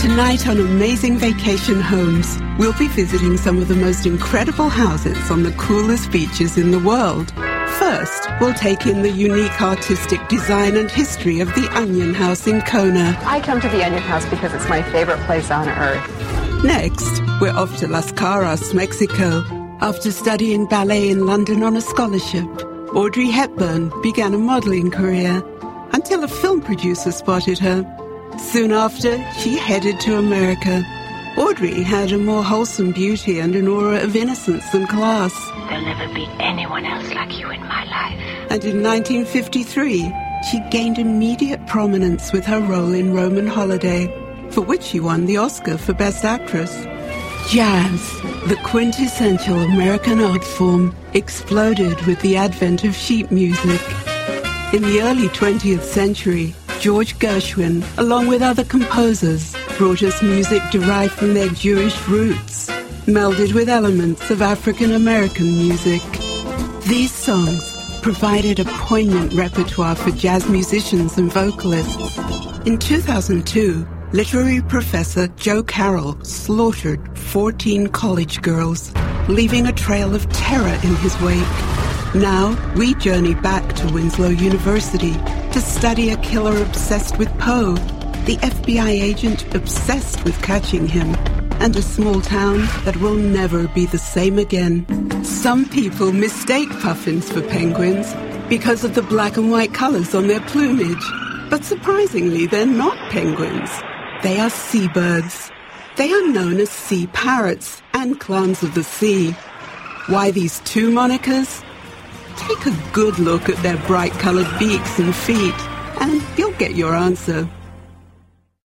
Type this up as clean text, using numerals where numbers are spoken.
Tonight on Amazing Vacation Homes, we'll be visiting some of the most incredible houses on the coolest beaches in the world. First, we'll take in the unique artistic design and history of the Onion House in Kona. I come to the Onion House because it's my favorite place on earth. Next, we're off to Las Caras, Mexico. After studying ballet in London on a scholarship, Audrey Hepburn began a modeling career until a film producer spotted her. Soon after, she headed to America. Audrey had a more wholesome beauty and an aura of innocence and class. There'll never be anyone else like you in my life. And in 1953, she gained immediate prominence with her role in Roman Holiday, for which she won the Oscar for Best Actress. Jazz, the quintessential American art form, exploded with the advent of sheet music. In the early 20th century, George Gershwin, along with other composers, brought us music derived from their Jewish roots, melded with elements of African-American music. These songs provided a poignant repertoire for jazz musicians and vocalists. In 2002, literary professor Joe Carroll slaughtered 14 college girls, leaving a trail of terror in his wake. Now, we journey back to Winslow University to study a killer obsessed with Poe, the FBI agent obsessed with catching him, and a small town that will never be the same again. Some people mistake puffins for penguins because of the black and white colors on their plumage, but surprisingly, they're not penguins. They are seabirds. They are known as sea parrots and clans of the sea. Why these two monikers? Take a good look at their bright-colored beaks and feet, and you'll get your answer.